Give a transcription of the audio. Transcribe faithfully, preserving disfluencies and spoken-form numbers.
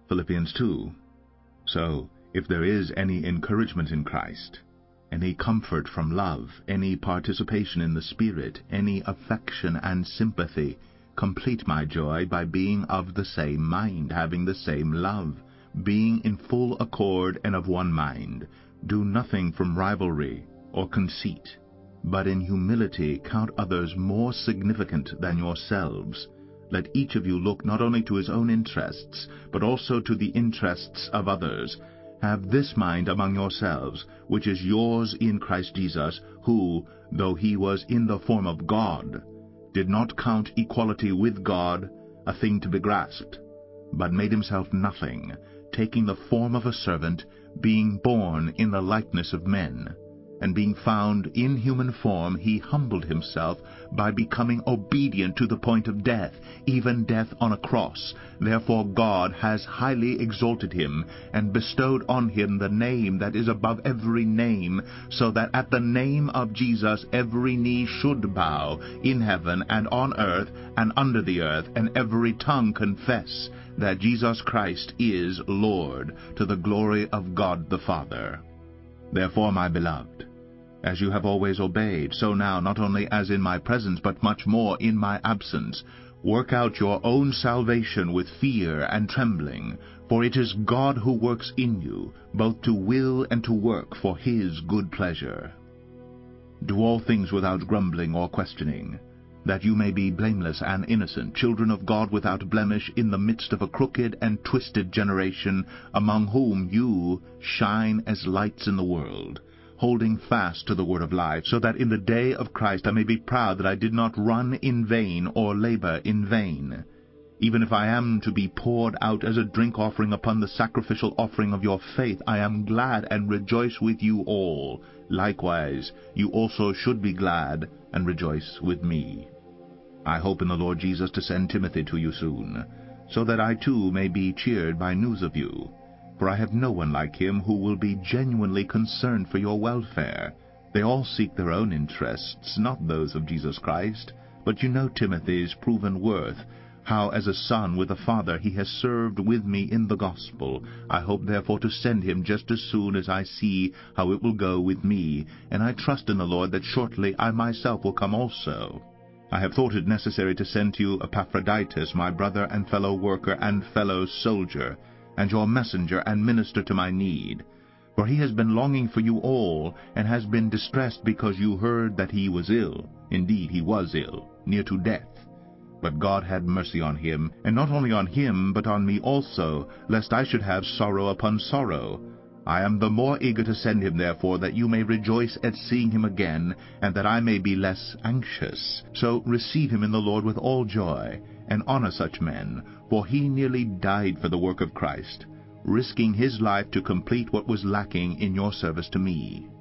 Philippians two. So, if there is any encouragement in Christ, any comfort from love, any participation in the Spirit, any affection and sympathy, complete my joy by being of the same mind, having the same love, being in full accord and of one mind. Do nothing from rivalry or conceit, but in humility count others more significant than yourselves. Let each of you look not only to his own interests, but also to the interests of others. Have this mind among yourselves, which is yours in Christ Jesus, who, though he was in the form of God, did not count equality with God a thing to be grasped, but made himself nothing, taking the form of a servant, being born in the likeness of men. And being found in human form, he humbled himself by becoming obedient to the point of death, even death on a cross. Therefore God has highly exalted him, and bestowed on him the name that is above every name, so that at the name of Jesus every knee should bow, in heaven and on earth and under the earth, and every tongue confess that Jesus Christ is Lord, to the glory of God the Father. Therefore, my beloved, as you have always obeyed, so now, not only as in my presence, but much more in my absence, work out your own salvation with fear and trembling, for it is God who works in you, both to will and to work for his good pleasure. Do all things without grumbling or questioning, that you may be blameless and innocent, children of God without blemish, in the midst of a crooked and twisted generation, among whom you shine as lights in the world, holding fast to the word of life, so that in the day of Christ I may be proud that I did not run in vain or labor in vain. Even if I am to be poured out as a drink offering upon the sacrificial offering of your faith, I am glad and rejoice with you all. Likewise, you also should be glad and rejoice with me. I hope in the Lord Jesus to send Timothy to you soon, so that I too may be cheered by news of you. For I have no one like him who will be genuinely concerned for your welfare. They all seek their own interests, not those of Jesus Christ. But you know Timothy's proven worth, how as a son with a father he has served with me in the gospel. I hope therefore to send him just as soon as I see how it will go with me, and I trust in the Lord that shortly I myself will come also. I have thought it necessary to send to you Epaphroditus, my brother and fellow worker and fellow soldier, and your messenger and minister to my need. For he has been longing for you all, and has been distressed because you heard that he was ill. Indeed, he was ill, near to death. But God had mercy on him, and not only on him, but on me also, lest I should have sorrow upon sorrow. I am the more eager to send him, therefore, that you may rejoice at seeing him again, and that I may be less anxious. So receive him in the Lord with all joy, and honor such men, for he nearly died for the work of Christ, risking his life to complete what was lacking in your service to me.